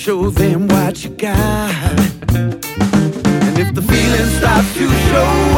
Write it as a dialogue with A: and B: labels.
A: show them what you got. And if the feeling starts to show,